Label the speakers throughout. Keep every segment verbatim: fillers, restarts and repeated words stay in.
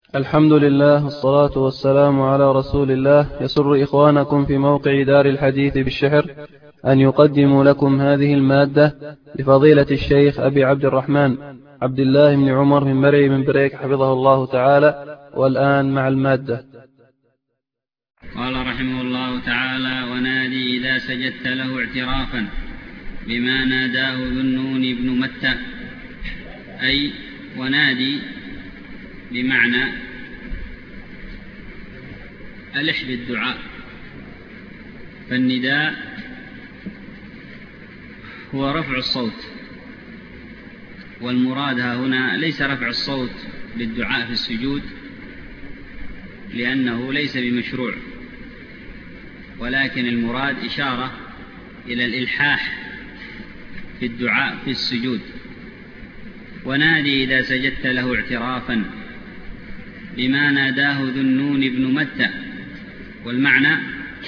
Speaker 1: الحمد لله والصلاة والسلام على رسول الله. يسر إخوانكم في موقع دار الحديث بالشحر أن يقدموا لكم هذه المادة لفضيلة الشيخ أبي عبد الرحمن عبد الله بن عمر من مرعي من بريك حفظه الله تعالى. والآن مع المادة.
Speaker 2: قال رحمه الله تعالى: ونادي إذا سجدت له اعترافا بما ناداه ذو النون بن متى، أي ونادي بمعنى ألح بالدعاء، فالنداء هو رفع الصوت، والمراد هنا ليس رفع الصوت بالدعاء في السجود لأنه ليس بمشروع، ولكن المراد إشارة إلى الإلحاح في الدعاء في السجود. ونادي إذا سجدت له اعترافا بما ناداه ذو النون بن متى، والمعنى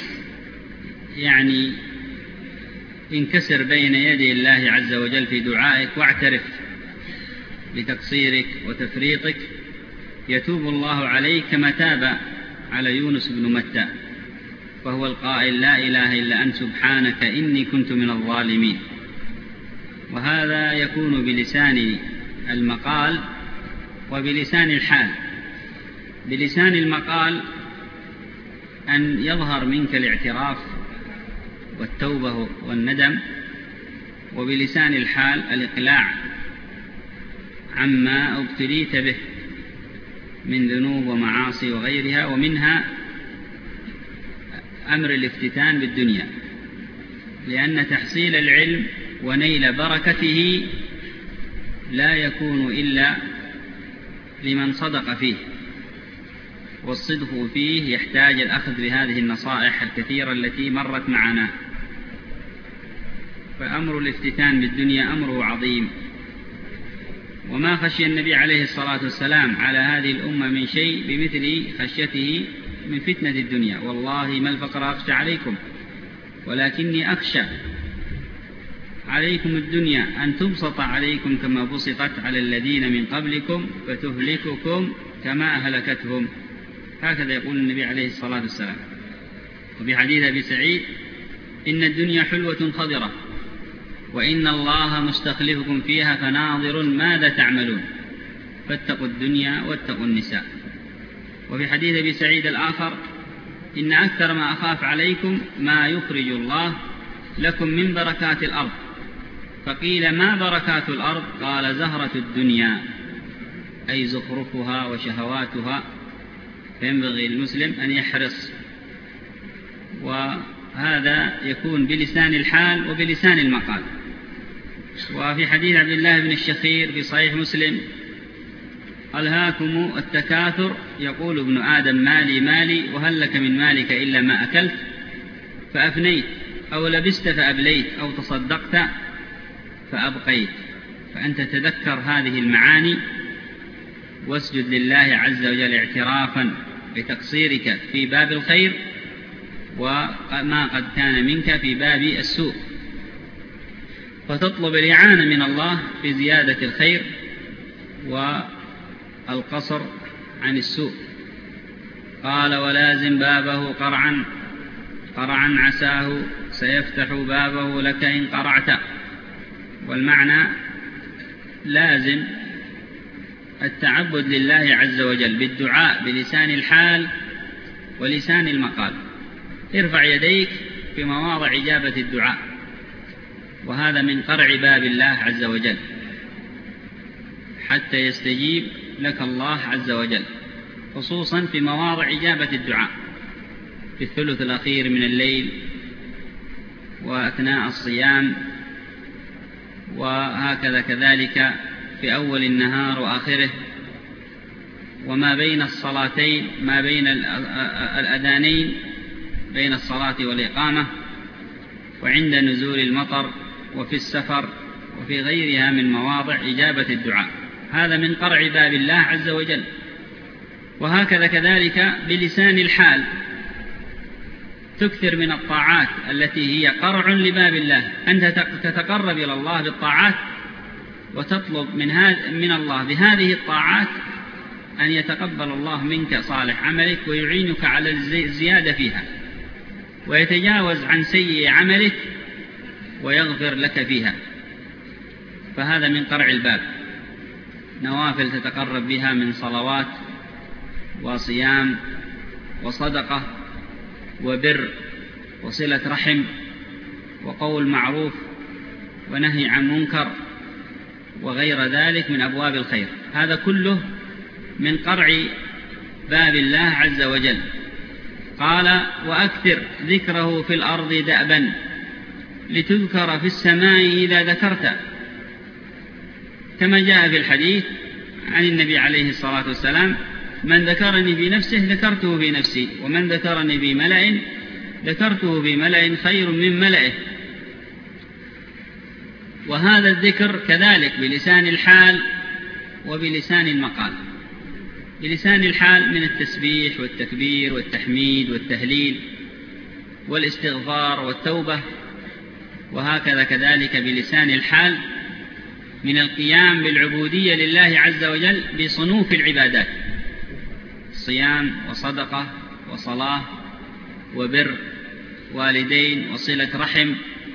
Speaker 2: يعني انكسر بين يدي الله عز وجل في دعائك واعترف بتقصيرك وتفريطك، يتوب الله عليك كما تاب على يونس بن متى، فهو القائل: لا إله إلا أنت سبحانك إني كنت من الظالمين. وهذا يكون بلسان المقال وبلسان الحال. بلسان المقال أن يظهر منك الاعتراف والتوبة والندم، وبلسان الحال الإقلاع عما ابتليت به من ذنوب ومعاصي وغيرها، ومنها أمر الافتتان بالدنيا، لأن تحصيل العلم ونيل بركته لا يكون إلا لمن صدق فيه، والصدق فيه يحتاج الأخذ بهذه النصائح الكثيرة التي مرت معنا. فأمر الافتتان بالدنيا أمره عظيم، وما خشي النبي عليه الصلاة والسلام على هذه الأمة من شيء بمثل خشيته من فتنة الدنيا. والله ما الفقر أخشى عليكم ولكني أخشى عليكم الدنيا أن تبسط عليكم كما بسطت على الذين من قبلكم فتهلككم كما أهلكتهم. هكذا يقول النبي عليه الصلاة والسلام. وفي حديث أبي سعيد: إن الدنيا حلوة خضرة وإن الله مستخلفكم فيها فناظر ماذا تعملون، فاتقوا الدنيا واتقوا النساء. وفي حديث أبي سعيد الآخر: إن أكثر ما أخاف عليكم ما يخرج الله لكم من بركات الأرض. فقيل: ما بركات الأرض؟ قال: زهرة الدنيا، أي زخرفها وشهواتها. فينبغي المسلم أن يحرص، وهذا يكون بلسان الحال وبلسان المقال. وفي حديث عبد الله بن الشخير في صحيح مسلم: ألهاكم التكاثر، يقول ابن آدم: مالي مالي، وهل لك من مالك إلا ما أكلت فأفنيت، أو لبست فأبليت، أو تصدقت فأبقيت. فأنت تذكر هذه المعاني واسجد لله عز وجل اعترافا بتقصيرك في باب الخير وما قد كان منك في باب السوء، فتطلب الإعانة من الله في زيادة الخير والقصر عن السوء. قال: ولازم بابه قرعا قرعا عساه سيفتح بابه لك إن قرعت. والمعنى لازم التعبد لله عز وجل بالدعاء بلسان الحال ولسان المقال. ارفع يديك في مواضع إجابة الدعاء، وهذا من قرع باب الله عز وجل حتى يستجيب لك الله عز وجل، خصوصا في مواضع إجابة الدعاء في الثلث الأخير من الليل وأثناء الصيام، وهكذا كذلك في أول النهار وآخره، وما بين الصلاتين، ما بين الأذانين بين الصلاة والإقامة، وعند نزول المطر، وفي السفر، وفي غيرها من مواضع إجابة الدعاء. هذا من قرع باب الله عز وجل. وهكذا كذلك بلسان الحال تكثر من الطاعات التي هي قرع لباب الله. أنت تتقرب إلى الله بالطاعات وتطلب من, من الله بهذه الطاعات أن يتقبل الله منك صالح عملك ويعينك على الزيادة فيها، ويتجاوز عن سيء عملك ويغفر لك فيها. فهذا من قرع الباب، نوافل تتقرب بها من صلوات وصيام وصدقة وبر وصلة رحم وقول معروف ونهي عن منكر وغير ذلك من أبواب الخير. هذا كله من قرع باب الله عز وجل. قال: وأكثر ذكره في الأرض دأبا لتذكر في السماء إذا ذكرت، كما جاء في الحديث عن النبي عليه الصلاة والسلام: من ذكرني في نفسه ذكرته في نفسي، ومن ذكرني في ملأ ذكرته في ملأ خير من ملئه. وهذا الذكر كذلك بلسان الحال وبلسان المقال. بلسان الحال من التسبيح والتكبير والتحميد والتهليل والاستغفار والتوبة، وهكذا كذلك بلسان الحال من القيام بالعبودية لله عز وجل بصنوف العبادات: صيام وصدقة وصلاة وبر والدين وصلة رحم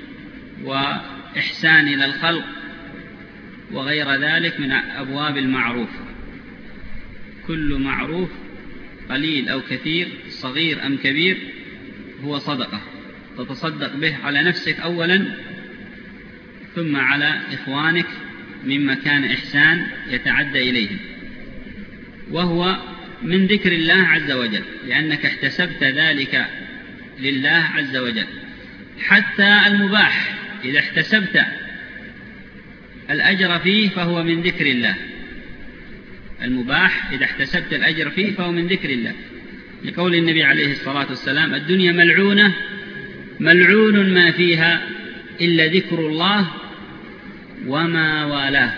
Speaker 2: وإحسان إلى الخلق وغير ذلك من أبواب المعروف. كل معروف قليل أو كثير، صغير أم كبير، هو صدقة تتصدق به على نفسك أولا، ثم على إخوانك مما كان إحسان يتعدى إليهم، وهو من ذكر الله عز وجل، لأنك احتسبت ذلك لله عز وجل. حتى المباح إذا احتسبت الأجر فيه فهو من ذكر الله. المباح إذا احتسبت الأجر فيه فهو من ذكر الله، لقول النبي عليه الصلاة والسلام: الدنيا ملعونة ملعون ما فيها إلا ذكر الله وما والاه،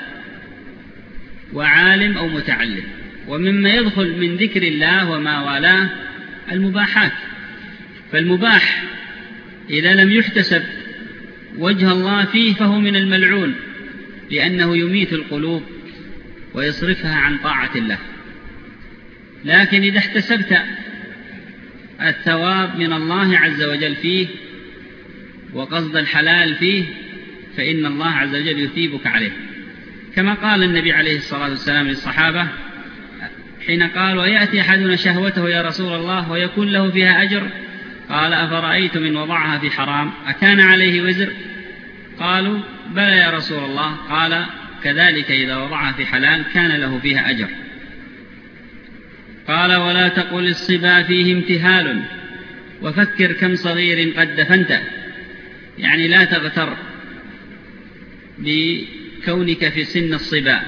Speaker 2: وعالم أو متعلم. ومما يدخل من ذكر الله وما والاه المباحات. فالمباح إذا لم يحتسب وجه الله فيه فهو من الملعون، لأنه يميت القلوب ويصرفها عن طاعة الله. لكن إذا احتسبت الثواب من الله عز وجل فيه وقصد الحلال فيه فإن الله عز وجل يثيبك عليه، كما قال النبي عليه الصلاة والسلام للصحابة حين قال: ويأتي أحدنا شهوته يا رسول الله ويكون له فيها أجر، قال: أفرأيتم إن وضعها في حرام أكان عليه وزر؟ قالوا: بلى يا رسول الله. قال: كذلك إذا وضعها في حلال كان له فيها أجر. قال: ولا تقل الصبا فيه امتهال وفكر كم صغير قد دفنت، يعني لا تغتر بكونك في سن الصبا،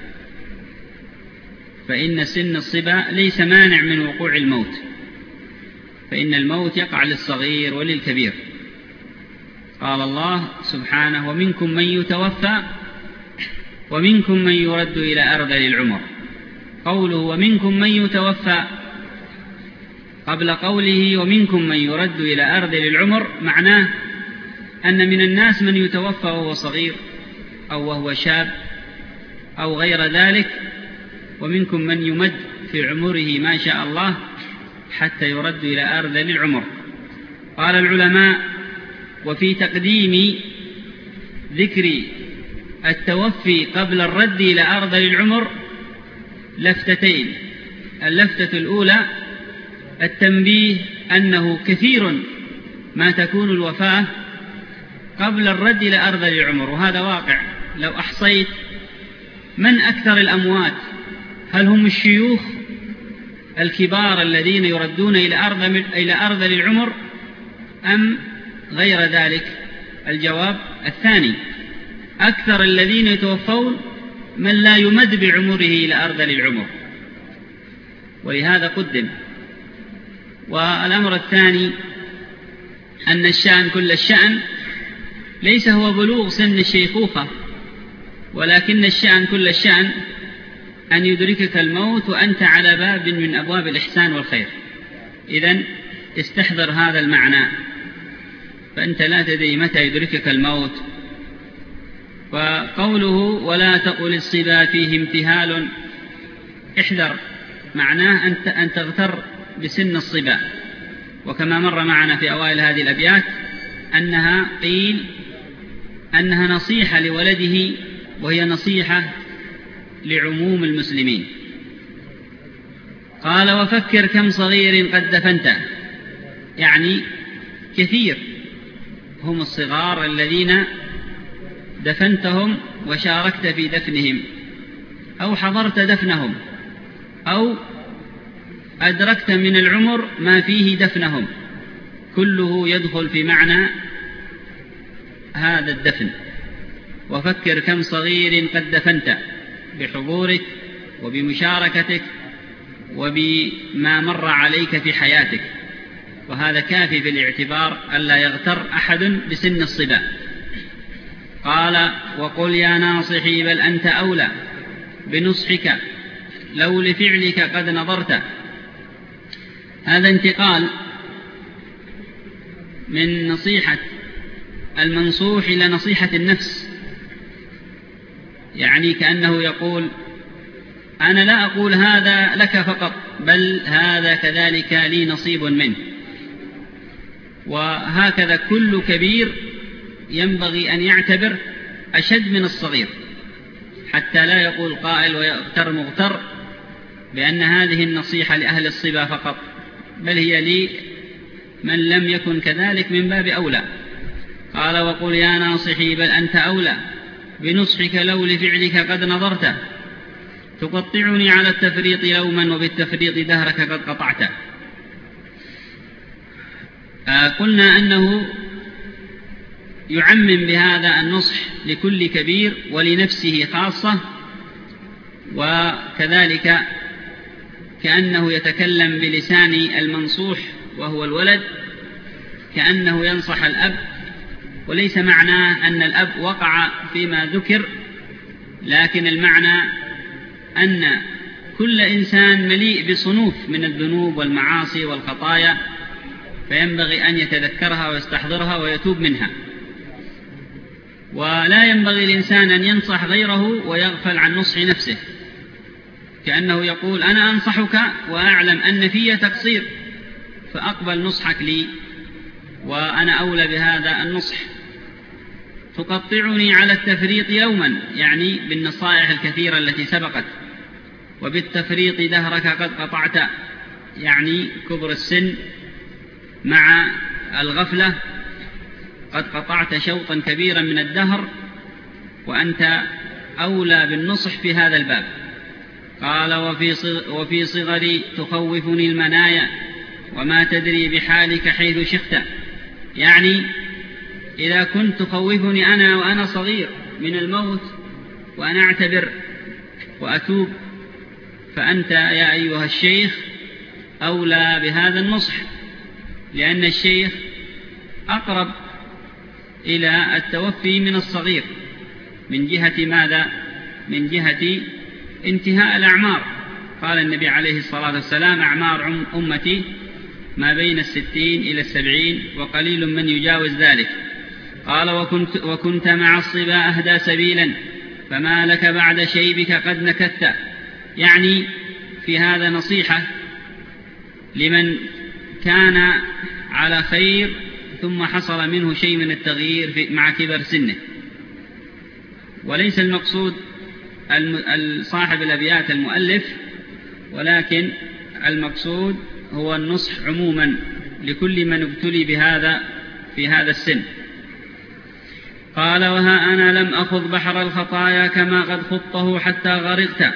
Speaker 2: فإن سن الصبا ليس مانع من وقوع الموت، فإن الموت يقع للصغير وللكبير. قال الله سبحانه: ومنكم من يتوفى ومنكم من يرد إلى أرذل العمر. قوله ومنكم من يتوفى قبل قوله ومنكم من يرد إلى أرذل العمر معناه أن من الناس من يتوفى وهو صغير أو وهو شاب أو غير ذلك، ومنكم من يمد في عمره ما شاء الله حتى يرد إلى أرذل العمر. قال العلماء: وفي تقديم ذكر التوفي قبل الرد إلى أرذل العمر لفتتين. اللفتة الأولى التنبيه أنه كثير ما تكون الوفاة قبل الرد إلى أرذل العمر، وهذا واقع. لو أحصيت من أكثر الأموات، هل هم الشيوخ الكبار الذين يردون إلى أرذل العمر أم غير ذلك؟ الجواب الثاني، أكثر الذين يتوفون من لا يمد بعمره إلى أرذل العمر، ولهذا قدم. والأمر الثاني أن الشأن كل الشأن ليس هو بلوغ سن الشيخوخة، ولكن الشأن كل الشأن أن يدركك الموت وأنت على باب من أبواب الإحسان والخير. إذن استحضر هذا المعنى، فأنت لا تدري متى يدركك الموت. وقوله ولا تقل الصبا فيه امتهال، احذر معناه أن تغتر بسن الصبا، وكما مر معنا في أوائل هذه الأبيات أنها قيل أنها نصيحة لولده، وهي نصيحة لعموم المسلمين. قال وفكر كم صغير قد دفنت، يعني كثير هم الصغار الذين دفنتهم وشاركت في دفنهم، أو حضرت دفنهم، أو أدركت من العمر ما فيه دفنهم، كله يدخل في معنى هذا الدفن. وفكر كم صغير قد دفنت، بحضورك وبمشاركتك وبما مر عليك في حياتك، وهذا كافي في الاعتبار ألا يغتر أحد بسن الصبا. قال وقل يا ناصحي بل أنت أولى بنصحك لو لفعلك قد نظرت. هذا انتقال من نصيحة المنصوح إلى نصيحة النفس، يعني كأنه يقول أنا لا أقول هذا لك فقط، بل هذا كذلك لي نصيب منه. وهكذا كل كبير ينبغي أن يعتبر أشد من الصغير، حتى لا يقول قائل ويغتر مغتر بأن هذه النصيحة لأهل الصبا فقط، بل هي لي من لم يكن كذلك من باب أولى. قال وقل يا ناصحي بل أنت أولى بنصحك لو لفعلك قد نظرت، تقطعني على التفريط لوما وبالتفريط دهرك قد قطعت. قلنا أنه يعمم بهذا النصح لكل كبير ولنفسه خاصة، وكذلك كأنه يتكلم بلسان المنصوح وهو الولد، كأنه ينصح الأب، وليس معناه أن الأب وقع فيما ذكر، لكن المعنى أن كل إنسان مليء بصنوف من الذنوب والمعاصي والخطايا، فينبغي أن يتذكرها ويستحضرها ويتوب منها. ولا ينبغي الإنسان أن ينصح غيره ويغفل عن نصح نفسه، كأنه يقول أنا أنصحك وأعلم أن في تقصير، فأقبل نصحك لي وأنا أولى بهذا النصح. تقطعني على التفريط يوما، يعني بالنصائح الكثيرة التي سبقت، وبالتفريط دهرك قد قطعت، يعني كبر السن مع الغفلة، قد قطعت شوطا كبيرا من الدهر، وأنت أولى بالنصح في هذا الباب. قال وفي صغري تخوفني المنايا وما تدري بحالك حيث شخت، يعني إذا كنت تخوفني أنا وأنا صغير من الموت وأنا أعتبر وأتوب، فأنت يا أيها الشيخ أولى بهذا النصح، لأن الشيخ أقرب إلى التوفي من الصغير من جهة ماذا؟ من جهة انتهاء الأعمار. قال النبي عليه الصلاة والسلام أعمار أمتي ما بين الستين إلى السبعين وقليل من يجاوز ذلك. قال وكنت, وكنت مع الصبا أهدى سبيلا فما لك بعد شيبك قد نكثت، يعني في هذا نصيحة لمن كان على خير ثم حصل منه شيء من التغيير مع كبر سنه. وليس المقصود صاحب الأبيات المؤلف، ولكن المقصود هو النصح عموما لكل من ابتلي بهذا في هذا السن. قال وها أنا لم أخذ بحر الخطايا كما قد خضته حتى غرقت،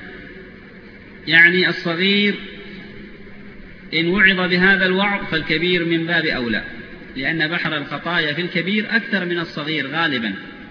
Speaker 2: يعني الصغير إن وعظ بهذا الوعظ فالكبير من باب أولى، لأن بحر الخطايا في الكبير أكثر من الصغير غالبا،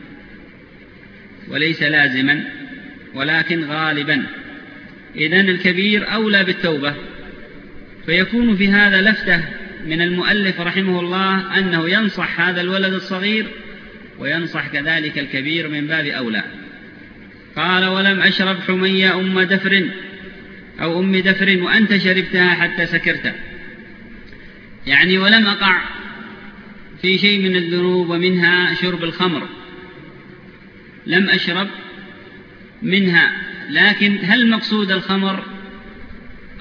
Speaker 2: وليس لازما ولكن غالبا. إذن الكبير أولى بالتوبة، فيكون في هذا لفتة من المؤلف رحمه الله أنه ينصح هذا الولد الصغير وينصح كذلك الكبير من باب أولى. قال ولم أشرب حمية أم دفر أو أم دفر وأنت شربتها حتى سكرت، يعني ولم أقع في شيء من الذنوب ومنها شرب الخمر، لم أشرب منها. لكن هل مقصود الخمر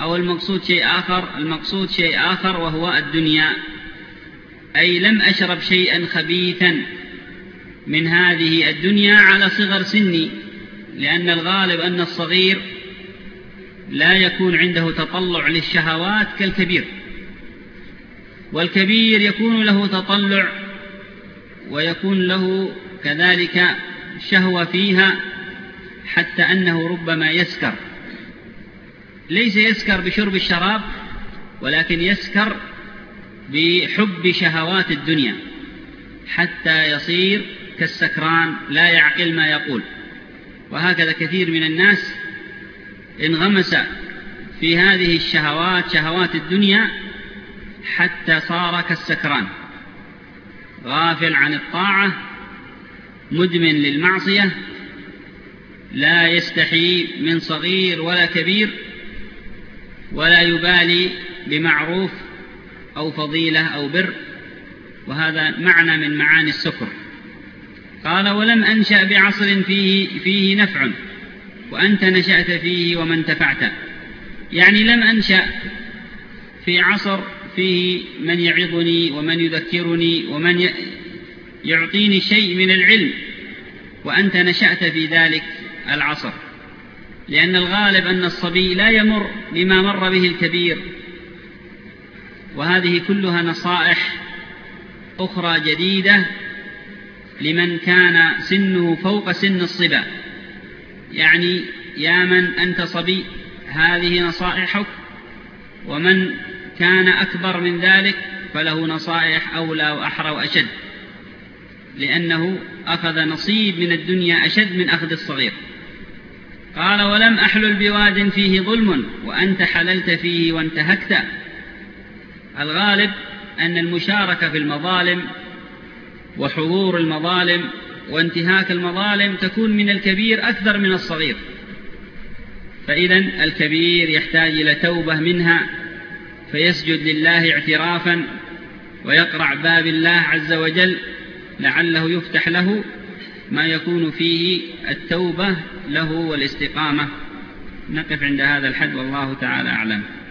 Speaker 2: أو المقصود شيء آخر، المقصود شيء آخر وهو الدنيا، أي لم أشرب شيئا خبيثا من هذه الدنيا على صغر سني، لأن الغالب أن الصغير لا يكون عنده تطلع للشهوات كالكبير، والكبير يكون له تطلع ويكون له كذلك شهوة فيها، حتى أنه ربما يسكر، ليس يسكر بشرب الشراب، ولكن يسكر بحب شهوات الدنيا، حتى يصير كالسكران لا يعقل ما يقول. وهكذا كثير من الناس انغمس في هذه الشهوات، شهوات الدنيا، حتى صار كالسكران، غافل عن الطاعة، مدمن للمعصية، لا يستحي من صغير ولا كبير، ولا يبالي بمعروف أو فضيلة أو بر، وهذا معنى من معاني السكر. قال: ولم أنشأ بعصر فيه, فيه نفع وأنت نشأت فيه وما انتفعت، يعني لم أنشأ في عصر فيه من يعظني ومن يذكرني ومن يعطيني شيء من العلم، وأنت نشأت في ذلك العصر، لأن الغالب أن الصبي لا يمر بما مر به الكبير. وهذه كلها نصائح أخرى جديدة لمن كان سنه فوق سن الصبا، يعني يا من أنت صبي هذه نصائحك، ومن كان أكبر من ذلك فله نصائح أولى وأحرى وأشد، لأنه أخذ نصيب من الدنيا أشد من أخذ الصغير. قال: ولم أحلل بواد فيه ظلم وأنت حللت فيه وانتهكت. الغالب أن المشاركة في المظالم وحضور المظالم وانتهاك المظالم تكون من الكبير أكثر من الصغير، فإذن الكبير يحتاج إلى توبة منها، فيسجد لله اعترافا ويقرع باب الله عز وجل لعله يفتح له ما يكون فيه التوبة له والاستقامة. نقف عند هذا الحد، والله تعالى أعلم.